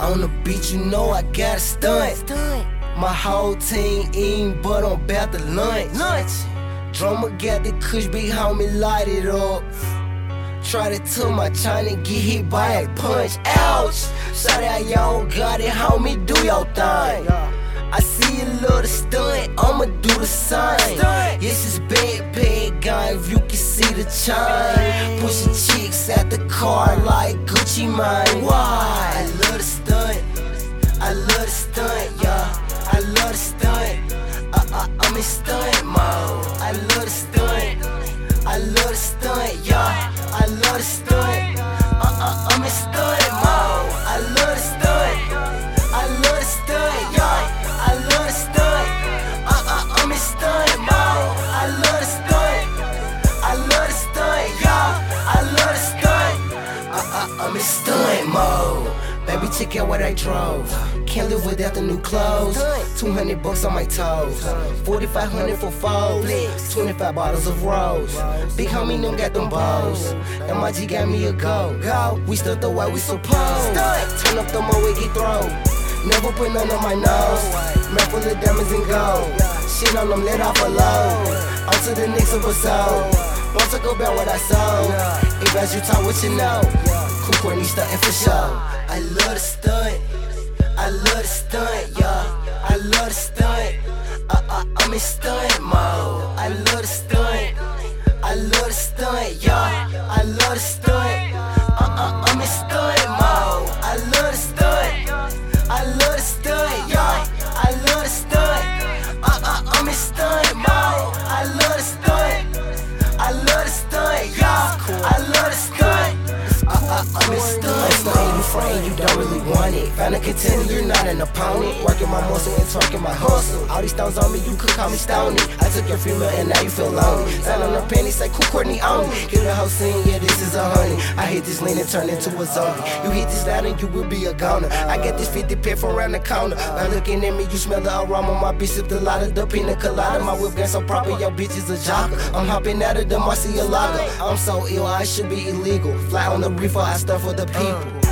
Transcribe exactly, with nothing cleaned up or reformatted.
On the beach, you know I got a stunt. My whole team eating, but I'm about to lunch. lunch. Drummer got the kush, big homie, light it up. Try to tell my China, get hit by a punch. Ouch! Shout out, y'all got it, homie, do your thing. I see a little stunt, I'ma do the same. Yes, it's bad, bad guy, if you can see the chain. Pushing chicks at the car like Gucci Mane. Why? I love the stunt, I love the stunt, yeah. I love the stunt, uh, uh, I'm in stunt mode. I love the stunt, I love the stunt, yeah. I love the stunt, uh, uh, I'm in stunt mode. I love the stunt, I love the stunt, yeah. I love the stunt, uh, uh, I'm in stunt mode. I love the stunt, I love the stunt, yeah. I love the stunt, uh, uh, I'm in stunt mode. Baby, check out what I drove. Can't live without the new clothes. Two hundred bucks on my toes. Forty-five hundred for foes. Twenty-five bottles of rose. Big homie them got them bows. M I G got me a go. Go. We stuck the way we supposed. Turn up the more we get thrown. Never put none on my nose. Man full of diamonds and gold. Shit on them, let off a load. On to the next episode. Want to go back what I sold. If as you talk what you know. Cool Courtney stuntin' for sure. I love the stunt, I love the stunt, yeah. I love the stunt, uh, uh, I'm in stunt mode. I love the stunt, I love the stunt, yeah. I love the stunt, uh, uh, I'm in stunt mode. I love the stunt, I love the stunt, yeah. I love the stunt, uh, uh, I'm in stunt mode. I love the stunt, I love the stunt, yeah. I love the stunt, uh, uh, I'm in stunt. You don't really want it. Found a contender, you're not an opponent. Working my muscle and twerking my hustle. All these stones on me, you could call me Stony. I took your female and now you feel lonely. Sign on the panties, say Cool Courtney on me. Hit the whole scene, yeah, this is a honey. I hit this lean and turn into a zombie. You hit this loud and you will be a goner. I got this fifty pair from around the corner. By looking at me, you smell the aroma. My bitch sipped a lot of the pina colada. My whip got so proper, your bitch is a jogger. I'm hopping out of the Marcialago. I'm so ill, I should be illegal. Fly on the reefer, I stuff for the people.